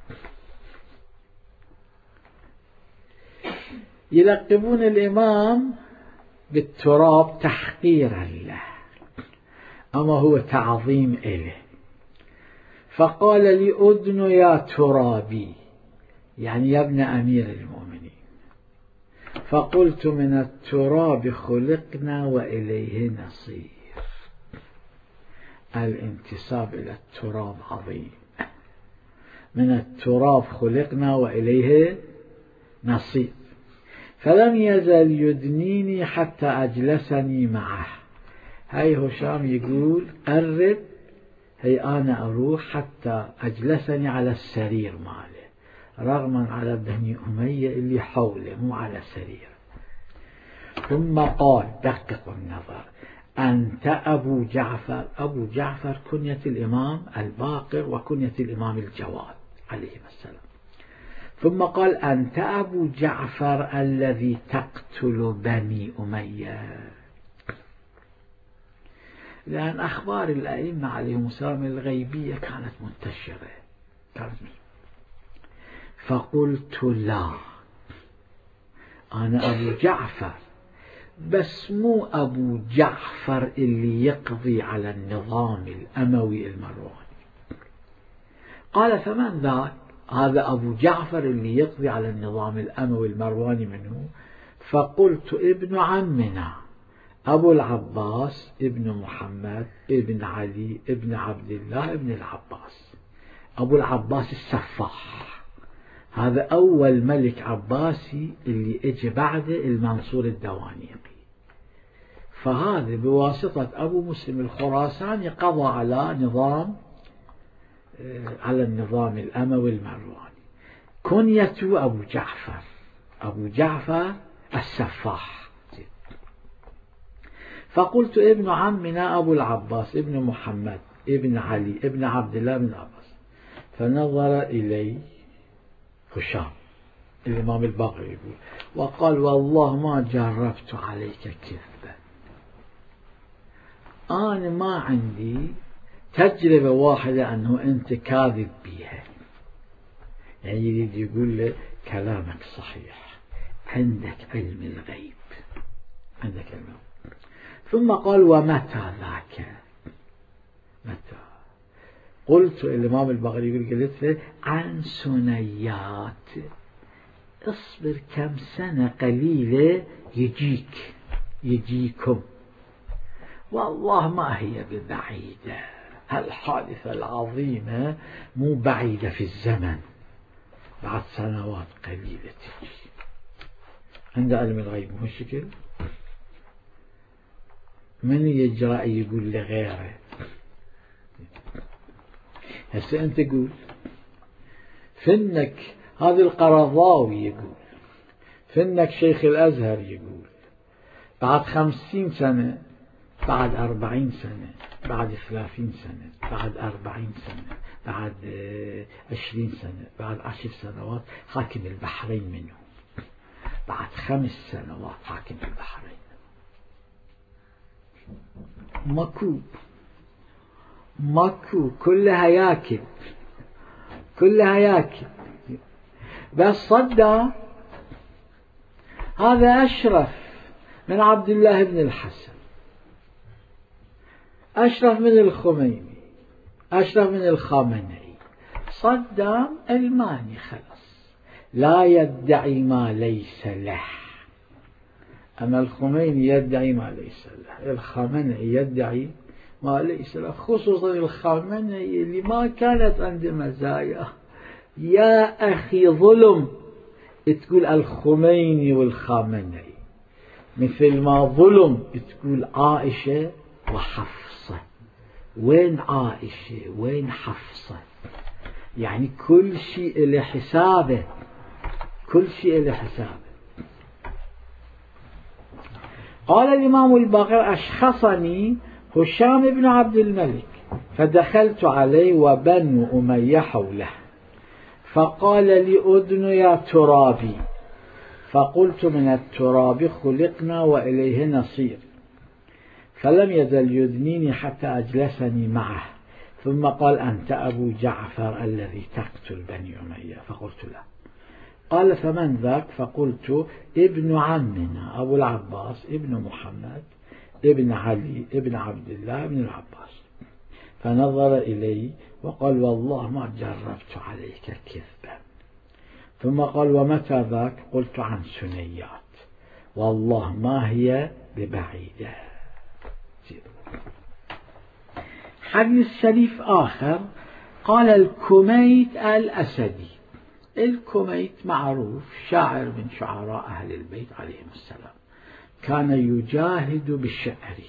يلقبون الإمام بالتراب تحقيرا له، أما هو تعظيم إله. فقال لي أدن يا ترابي، يعني يا ابن أمير المؤمنين. فقلت من التراب خلقنا وإليه نصير. الانتساب إلى التراب عظيم. من التراب خلقنا وإليه نصير. فلم يزل يدنيني حتى أجلسني معه. هاي هشام يقول قرب، هي أنا أروح حتى أجلسني على السرير ماله، رغما على بني أمية اللي حوله مو على سرير. ثم قال دقق النظر أنت أبو جعفر. أبو جعفر كنية الإمام الباقر وكنية الإمام الجواد عليه السلام. ثم قال أنت أبو جعفر الذي تقتل بني أمية. لأن أخبار الأئمة عليهم السلام الغيبية كانت منتشرة. كانت فقلت لا، أنا أبو جعفر، بس مو أبو جعفر اللي يقضي على النظام الأموي المرواني. قال فمن ذاك؟ هذا أبو جعفر اللي يقضي على النظام الأموي المرواني منه. فقلت ابن عمنا أبو العباس ابن محمد ابن علي ابن عبد الله ابن العباس، أبو العباس السفاح. هذا أول ملك عباسي اللي اجى بعده المنصور الدوانيقي. فهذا بواسطة أبو مسلم الخراساني قضى على نظام على النظام الأموي المرواني. كنيته أبو جعفر، أبو جعفر السفاح. فقلت ابن عمنا أبو العباس ابن محمد ابن علي ابن عبد الله بن عباس. فنظر إلي هشام الإمام الباقر يقول وقال والله ما جربت عليك كذبا، أنا ما عندي تجربة واحدة أنه أنت كاذب بها. يعني يريد يقول له كلامك صحيح، عندك علم الغيب، عندك علم الغيب. ثم قال ومتى ذاك؟ متى؟ قلت الإمام الباقر يقول قلت له عن سنيات، اصبر كم سنة قليلة يجيك يجيكم، والله ما هي ببعيدة، الحادثة العظيمة مو بعيدة في الزمن، بعد سنوات قليلة تجي. عند علم الغيب مو هالشكل. من يجرأ يقول لغيره؟ هسه أنت قول فنك هذا القرضاوي يقول، فنك شيخ الأزهر يقول، بعد خمسين سنة، بعد أربعين سنة، بعد ثلاثين سنة، بعد أربعين سنة، بعد عشرين سنة، بعد عشر سنوات حاكم البحرين منه، بعد خمس سنوات حاكم البحرين. ماكو ماكو كلها ياكل، كلها ياكل. بس صدام هذا أشرف من عبد الله بن الحسن، أشرف من الخميني، أشرف من الخامنئي. صدام علماني خلص، لا يدعي ما ليس له. أما الخميني يدعي ما ليس له، الخامنئي يدعي ما ليس له، خصوصا الخامنئي اللي ما كانت عنده مزايا. يا أخي ظلم تقول الخميني والخامنئي، مثل ما ظلم تقول عائشة وحفصة. وين عائشة وين حفصة؟ يعني كل شيء له حسابه، كل شيء له حسابه. قال الإمام الباقر: أشخصني هشام بن عبد الملك فدخلت عليه وبنو أمية حوله، فقال لي: أدن يا ترابي. فقلت: من التراب خلقنا وإليه نصير. فلم يزل يدنيني حتى أجلسني معه، ثم قال: أنت أبو جعفر الذي تقتل بني أمية؟ فقلت له. قال: فمن ذاك؟ فقلت: ابن عمنا أبو العباس ابن محمد ابن علي ابن عبد الله ابن العباس. فنظر إلي وقال: والله ما جربت عليك كذبا. ثم قال: ومتى ذاك؟ قلت: عن سنيات، والله ما هي ببعيدة. حديث شريف آخر. قال الكميت الأسدي. الكميت معروف، شاعر من شعراء أهل البيت عليهم السلام، كان يجاهد بشعره.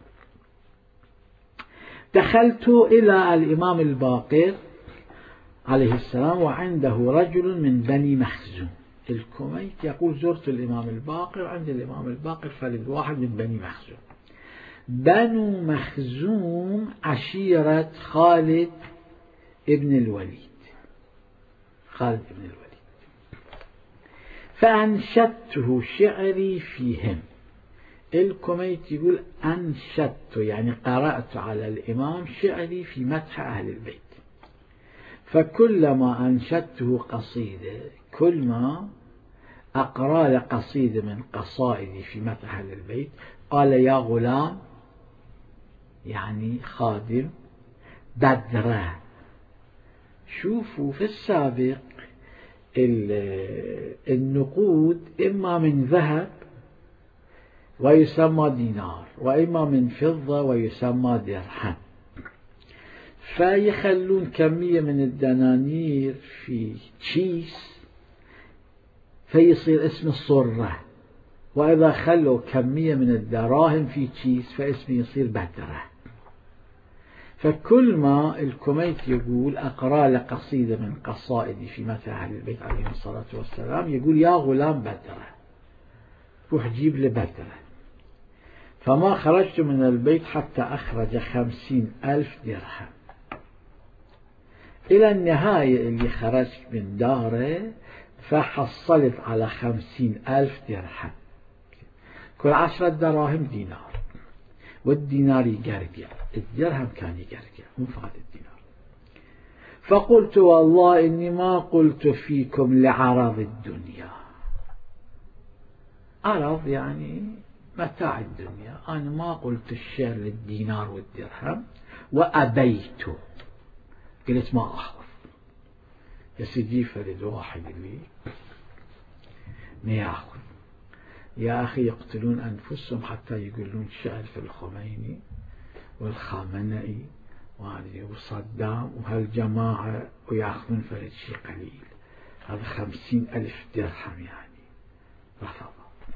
دخلت إلى الإمام الباقر عليه السلام وعنده رجل من بني مخزوم. الكميت يقول: زرت الإمام الباقر، عند الإمام الباقر فرد واحد من بني مخزوم. بنو مخزوم عشيرة خالد ابن الوليد، خالد ابن الوليد. فأنشدته شعري فيهم. الكميت يقول: أنشدت يعني قرأت على الإمام شعري في مدح أهل البيت. فكلما أنشدته قصيدة، كل ما أقرأ لقصيدة من قصائدي في مدح أهل البيت، قال: يا غلام، يعني خادم بدرة. شوفوا في السابق النقود إما من ذهب ويسمى دينار، وإما من فضة ويسمى درهم، فيخلون كمية من الدنانير في كيس فيصير اسم الصرة، وإذا خلوا كمية من الدراهم في كيس فاسمه يصير بدرة. فكل ما الكميت يقول أقرأ لقصيدة من قصائدي في مدح أهل البيت عليهم الصلاة والسلام، يقول: يا غلام بدرة، روح جيب لي بدرة. فما خرجت من البيت حتى أخرج خمسين ألف درهم. إلى النهاية اللي خرجت من داره فحصلت على خمسين ألف درهم. كل عشرة دراهم دينار، والدينار يقرقع، الدرهم كان يقرقع مو فقط الدينار. فقلت: والله إني ما قلت فيكم لعرض الدنيا. عرض يعني متاع الدنيا، أنا ما قلت الشعر للدينار والدرهم، وأبيت، قلت ما أخذ. يا سيدي فرد واحد اللي ما يأخذ. يا أخي يقتلون أنفسهم حتى يقولون شعر في الخميني والخامنئي وصدام وهالجماعة، ويأخذون فرد شيء قليل. هذا خمسين ألف درهم يعني رفض.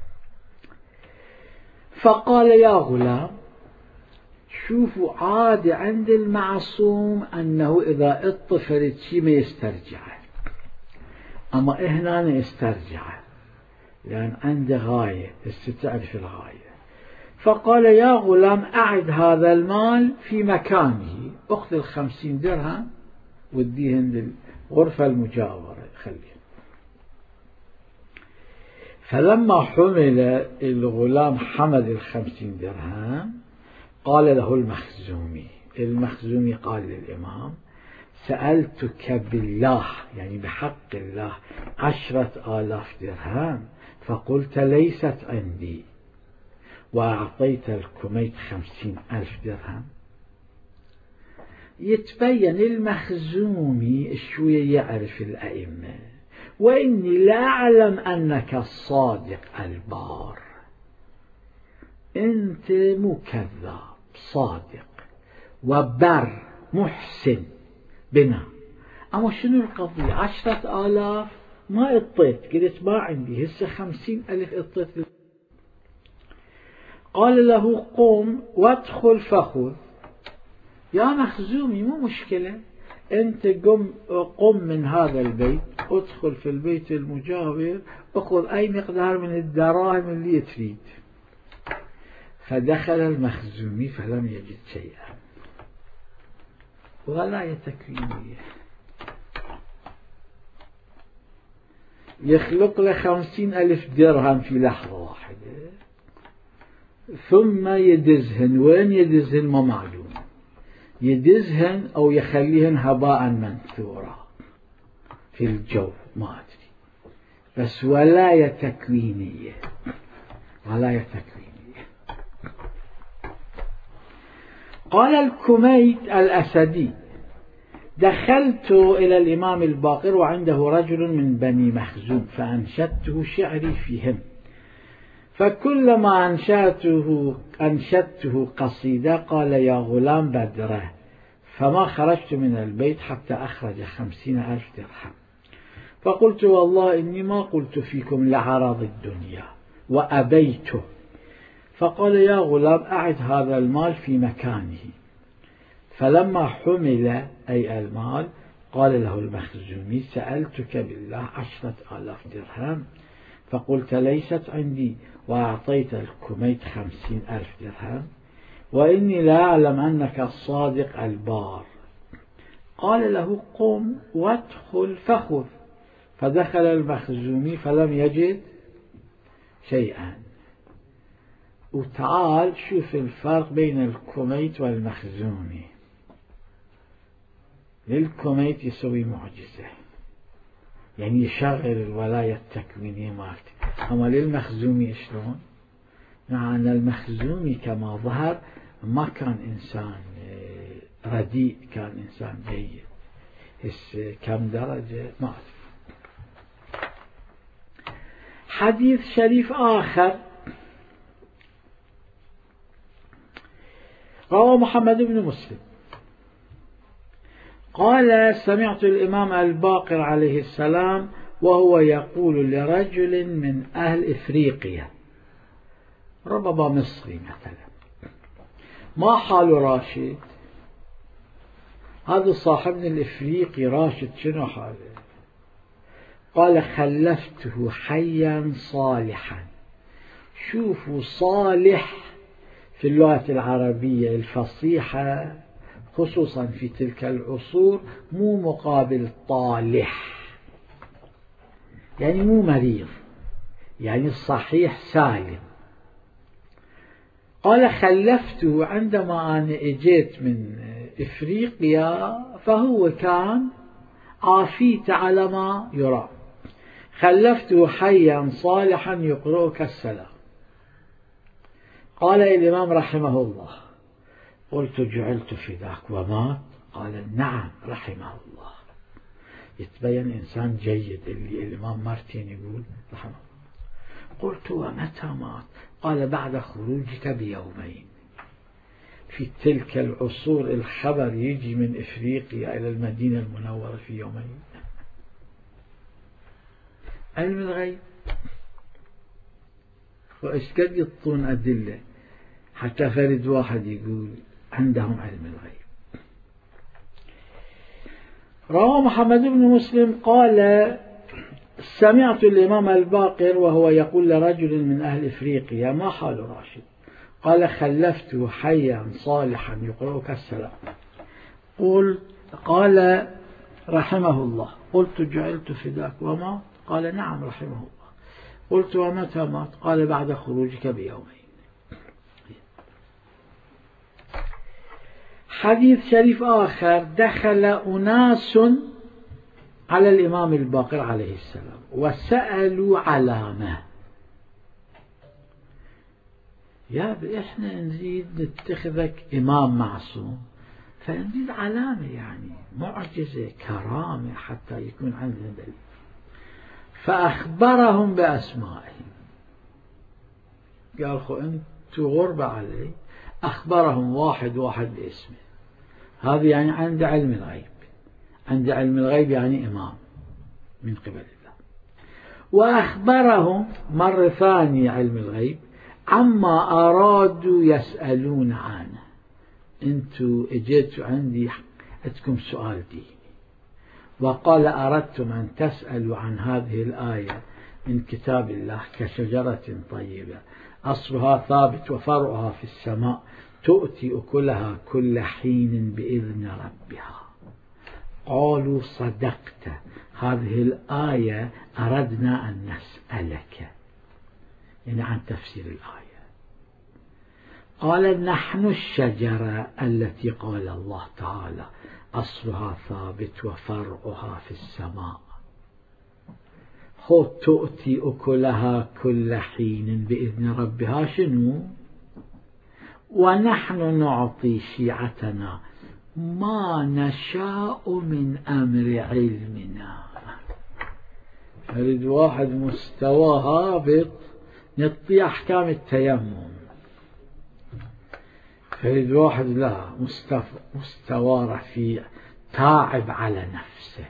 فقال: يا غلام، شوفوا عادة عند المعصوم أنه إذا اطفرت شيء ما يسترجعه، أما هنا يسترجعه لأن عنده غاية، تعرف الغاية. فقال: يا غلام، أعد هذا المال في مكانه، أخذ الخمسين درهم وديهن للغرفة المجاورة خليه. فلما حمل الغلام حمل الخمسين درهم قال له المخزومي المخزومي قال للإمام سألتك بالله يعني بحق الله عشرة آلاف درهم فقلت ليست عندي وأعطيت الكميت خمسين ألف درهم. يتبين المخزومي شوية يعرف الأئمة، وإني لا أعلم أنك الصادق البار، أنت مو كذاب صادق وبر محسن بنا، أما شنو القضية؟ عشرة آلاف ما اطيت، قلت ما عندي، هسه خمسين ألف اطيت. قال له قم وادخل فخذ. يا مخزومي مو مشكلة، أنت قم, قم من هذا البيت ادخل في البيت المجاور أخذ أي مقدار من الدراهم اللي تريد. فدخل المخزومي فلم يجد شيئا. وغلاية تكوينية، يخلق له خمسين ألف درهم في لحظة واحدة ثم يدزهن. وين يدزهن ما معلوم، يدزهن أو يخليهن هباء منثورا في الجو ما أدري، بس ولاية تكوينية، ولاية تكوينية. قال الكميت الأسدي دخلت إلى الإمام الباقر وعنده رجل من بني مخزوم فأنشدته شعري فيهم، فكلما أنشدته, أنشدته قصيدة قال يا غلام بدره، فما خرجت من البيت حتى أخرج خمسين ألف درهم. فقلت والله إني ما قلت فيكم لعرض الدنيا وأبيته. فقال يا غلام أعد هذا المال في مكانه. فلما حمل أي المال قال له المخزومي سألتك بالله عشرة آلاف درهم فقلت ليست عندي وأعطيت الكميت خمسين ألف درهم، وإني لا أعلم أنك الصادق البار. قال له قم وادخل فخذ. فدخل المخزومي فلم يجد شيئا. وتعال شوف الفرق بين الكميت والمخزومي. للكميت يسوي معجزة، يعني يشغل الولاية التكوينية مالته. أما للمخزومي شلون؟ مع أن المخزومي كما ظهر ما كان إنسان رديء، كان إنسان جيد. هس كم درجة ما أدري. حديث شريف آخر رواه محمد بن مسلم قال سمعت الإمام الباقر عليه السلام وهو يقول لرجل من أهل إفريقيا، ربما مصري مثلا، ما حال راشد؟ هذا صاحبنا الإفريقي راشد شنو حاله؟ قال خلفته حيا صالحا. شوفوا صالح في اللغة العربية الفصيحة خصوصا في تلك العصور مو مقابل طالح، يعني مو مريض، يعني الصحيح سالم. قال خلفته عندما أنا اجيت من إفريقيا فهو كان عافيت على ما يرى. خلفته حيا صالحا يقرؤك السلام. قال الإمام رحمه الله قلت جعلت فداك ومات؟ قال نعم رحمه الله. يتبين إنسان جيد اللي الإمام مارتين يقول رحمه الله. قلت ومتى مات؟ قال بعد خروجك بيومين. في تلك العصور الخبر يجي من إفريقيا إلى المدينة المنورة في يومين. علم الغيب وإيش قد يعطون أدلة حتى فرد واحد يقول عندهم علم الغيب. رواه محمد بن مسلم قال سمعت الإمام الباقر وهو يقول لرجل من أهل إفريقيا ما حال راشد؟ قال خلفته حيا صالحا يقرؤك السلام. قل قال رحمه الله. قلت جعلت فداك ومات؟ قال نعم رحمه الله. قلت ومتى مات؟ قال بعد خروجك بيومين. حديث شريف آخر: دخل أناس على الإمام الباقر عليه السلام وسألوا علامة. يا إحنا نريد نتخذك إمام معصوم، فنريد علامة يعني معجزة كرامة حتى يكون عندنا دليل. فأخبرهم بأسمائهم. قال خو أنتوا غربة علي. أخبرهم واحد واحد باسمه. هذا يعني عند علم الغيب. عند علم الغيب يعني إمام من قبل الله. وأخبرهم مرة ثانية علم الغيب عما أرادوا يسألون عنه. أنتوا اجيتوا عندي عندكم سؤال ديني، وقال أردتم أن تسألوا عن هذه الآية من كتاب الله كشجرة طيبة أصلها ثابت وفرعها في السماء تؤتي أكلها كل حين بإذن ربها. قالوا صدقت، هذه الآية أردنا أن نسألك، يعني عن تفسير الآية. قال نحن الشجرة التي قال الله تعالى أصلها ثابت وفرعها في السماء خذ تؤتي أكلها كل حين بإذن ربها. شنو؟ ونحن نعطي شيعتنا ما نشاء من أمر علمنا. أريد واحد مستوى هابط نعطي أحكام التيمم، أريد واحد لا مستوى رفيع تعب على نفسه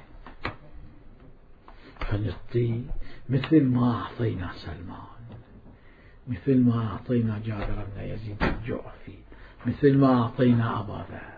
فنعطيه مثل ما أعطينا سلمان، مثل ما أعطينا جابر بن يزيد الجعفي، مثل ما أعطينا أبا ذر.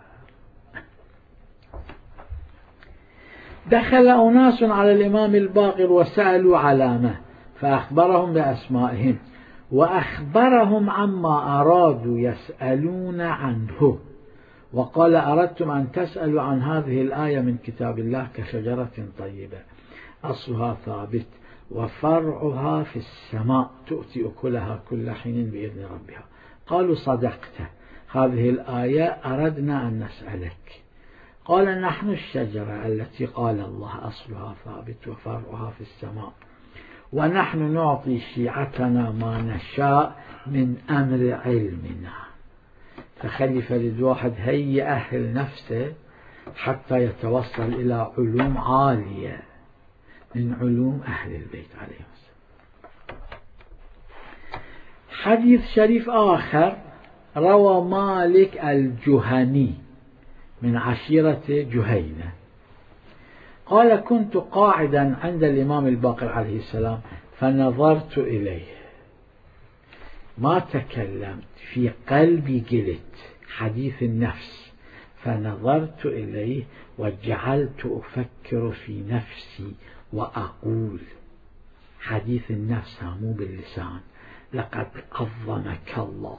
دخل أناس على الإمام الباقر وسألوا علامة فأخبرهم بأسمائهم وأخبرهم عما أرادوا يسألون عنه. وقال أردتم أن تسألوا عن هذه الآية من كتاب الله كشجرة طيبة أصلها ثابت وفرعها في السماء تؤتي أكلها كل حين بإذن ربها. قالوا صدقت، هذه الآية أردنا أن نسألك. قال نحن الشجرة التي قال الله أصلها ثابت وفرعها في السماء ونحن نعطي شيعتنا ما نشاء من أمر علمنا. فخلي فرد واحد هي أهل نفسه حتى يتوصل إلى علوم عالية من علوم أهل البيت عليهم السلام. حديث شريف آخر روى مالك الجهني من عشيرة جهينة قال كنت قاعدا عند الإمام الباقر عليه السلام فنظرت إليه، ما تكلمت، في قلبي قلت حديث النفس، فنظرت إليه وجعلت أفكر في نفسي وأقول، حديث النفس مو باللسان، لقد عظمك الله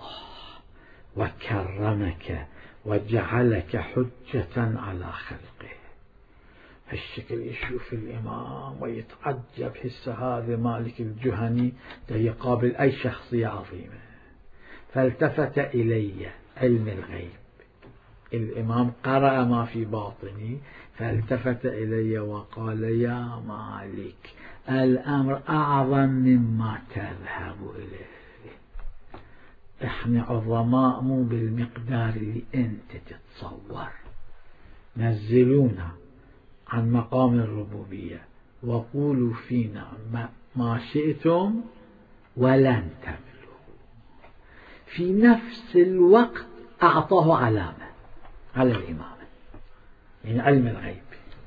وكرمك وجعلك حجة على خلقه. هالشكل يشوف الإمام ويتعجب، هسه هذا مالك الجهني ده يقابل أي شخصية عظيمة. فالتفت إلي علم الغيب، الإمام قرأ ما في باطني فالتفت إلي وقال يا مالك الأمر أعظم مما تذهب إليه. احنا عظماء مو بالمقدار اللي انت تتصور. نزلونا عن مقام الربوبية وقولوا فينا ما شئتم ولن تبلغوا. في نفس الوقت أعطاه علامة على الإمام، يعني علم الغيب.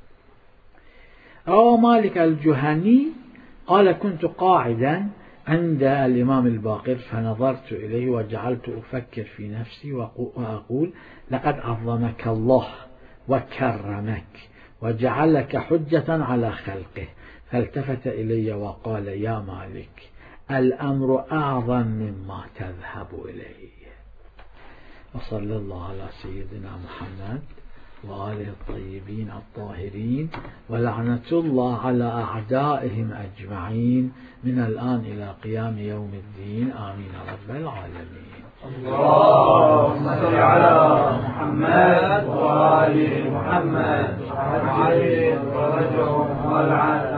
روى مالك الجهني قال كنت قاعدا عند الإمام الباقر فنظرت إليه وجعلت أفكر في نفسي وأقول لقد عظمك الله وكرمك وجعلك حجة على خلقه. فالتفت إلي وقال يا مالك الأمر أعظم مما تذهب إليه. وصلى الله على سيدنا محمد وآله الطيبين الطاهرين، ولعنة الله على أعدائهم أجمعين من الآن إلى قيام يوم الدين، آمين رب العالمين. اللهم صل على محمد وآل محمد وعلى آله وصحبه